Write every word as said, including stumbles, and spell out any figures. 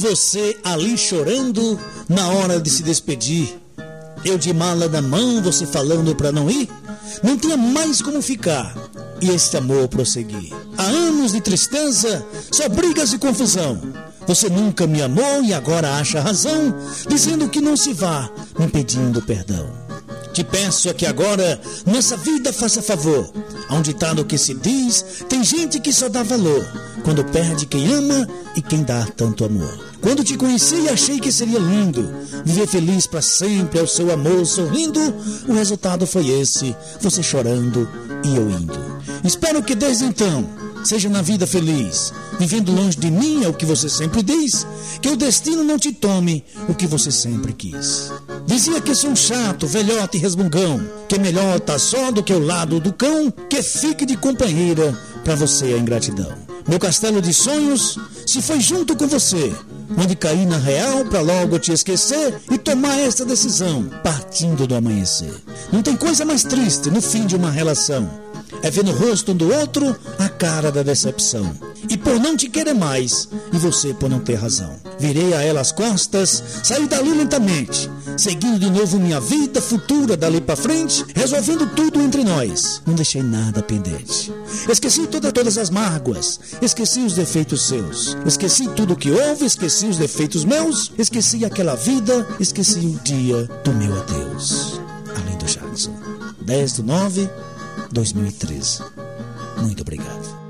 você ali chorando na hora de se despedir. Eu de mala na mão, você falando pra não ir. Não tinha mais como ficar e este amor prosseguir. Há anos de tristeza, só brigas e confusão. Você nunca me amou e agora acha razão, dizendo que não se vá, me pedindo perdão. Te peço é que agora, nessa vida, faça favor. Há um ditado que se diz, tem gente que só dá valor quando perde quem ama e quem dá tanto amor. Quando te conheci, achei que seria lindo viver feliz pra sempre ao seu amor sorrindo. O resultado foi esse, você chorando e eu indo. Espero que desde então seja na vida feliz, vivendo longe de mim é o que você sempre diz, que o destino não te tome o que você sempre quis. Dizia que sou um chato, velhote e resmungão, que é melhor tá só do que o lado do cão, que fique de companheira pra você a ingratidão. Meu castelo de sonhos se foi junto com você, onde caí na real pra logo te esquecer e tomar esta decisão, partindo do amanhecer. Não tem coisa mais triste no fim de uma relação, é ver no rosto um do outro a cara da decepção. E por não te querer mais, e você por não ter razão. Virei a ela as costas, saí dali lentamente, seguindo de novo minha vida futura dali pra frente, resolvendo tudo entre nós. Não deixei nada pendente. Esqueci toda, todas as mágoas, esqueci os defeitos seus. Esqueci tudo que houve, esqueci os defeitos meus. Esqueci aquela vida, esqueci o dia do meu adeus. Além do Jackson, dez de nove de dois mil e treze. Muito obrigado.